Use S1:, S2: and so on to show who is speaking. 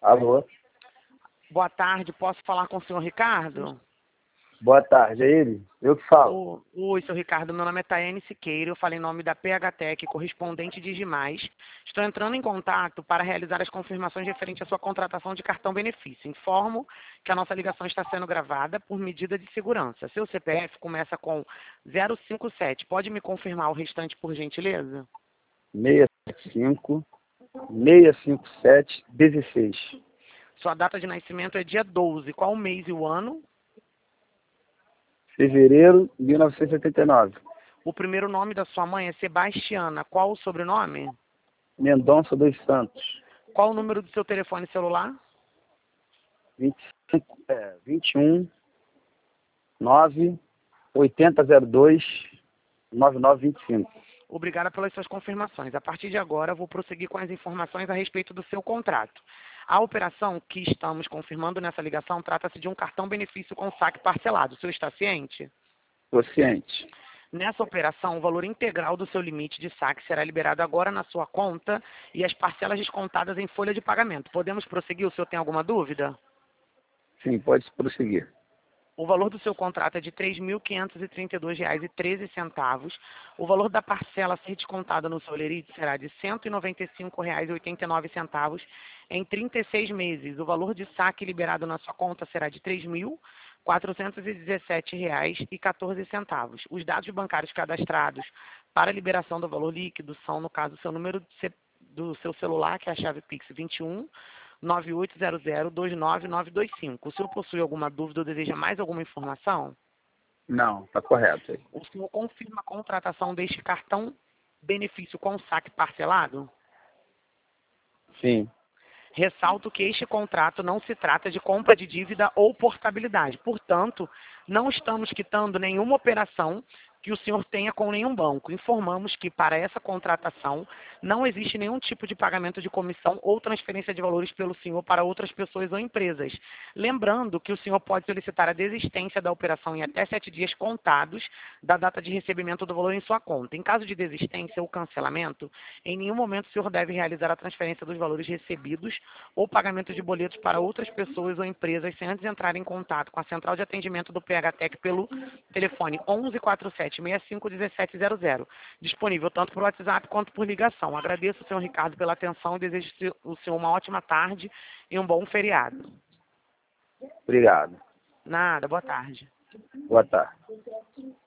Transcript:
S1: Alô?
S2: Boa tarde, posso falar com o senhor Ricardo?
S1: Boa tarde, é ele? Eu que falo.
S2: Oi, senhor Ricardo, meu nome é Tayane Siqueira, eu falo em nome da PHTEC, correspondente de Digimais. Estou entrando em contato para realizar as confirmações referentes à sua contratação de cartão benefício. Informo que a nossa ligação está sendo gravada por medida de segurança. Seu CPF começa com 057. Pode me confirmar o restante, por gentileza?
S1: 675 657 16.
S2: Sua data de nascimento é dia 12. Qual o mês e o ano?
S1: Fevereiro de 1979.
S2: O primeiro nome da sua mãe é Sebastiana. Qual o sobrenome?
S1: Mendonça dos Santos.
S2: Qual o número do seu telefone celular?
S1: 21 9 8002 9925.
S2: Obrigada pelas suas confirmações. A partir de agora, vou prosseguir com as informações a respeito do seu contrato. A operação que estamos confirmando nessa ligação trata-se de um cartão benefício com saque parcelado. O senhor está ciente?
S1: Tô ciente.
S2: Nessa operação, o valor integral do seu limite de saque será liberado agora na sua conta e as parcelas descontadas em folha de pagamento. Podemos prosseguir? O senhor tem alguma dúvida?
S1: Sim, pode prosseguir.
S2: O valor do seu contrato é de R$ 3.532,13. O valor da parcela a ser descontada no seu lerite será de R$ 195,89 em 36 meses. O valor de saque liberado na sua conta será de R$ 3.417,14. Os dados bancários cadastrados para a liberação do valor líquido são, no caso, o seu número do seu celular, que é a chave Pix 21 9800299925. O senhor possui alguma dúvida ou deseja mais alguma informação?
S1: Não, tá correto aí.
S2: O senhor confirma a contratação deste cartão benefício com saque parcelado?
S1: Sim.
S2: Ressalto que este contrato não se trata de compra de dívida ou portabilidade. Portanto, não estamos quitando nenhuma operação que o senhor tenha com nenhum banco. Informamos que para essa contratação não existe nenhum tipo de pagamento de comissão ou transferência de valores pelo senhor para outras pessoas ou empresas. Lembrando que o senhor pode solicitar a desistência da operação em até 7 dias contados da data de recebimento do valor em sua conta. Em caso de desistência ou cancelamento, em nenhum momento o senhor deve realizar a transferência dos valores recebidos ou pagamento de boletos para outras pessoas ou empresas sem antes entrar em contato com a central de atendimento do PHTEC pelo telefone 1147-651700, disponível tanto por WhatsApp quanto por ligação. Agradeço, senhor Ricardo, pela atenção e desejo ao senhor uma ótima tarde e um bom feriado.
S1: Obrigado.
S2: Nada, boa tarde.
S1: Boa tarde.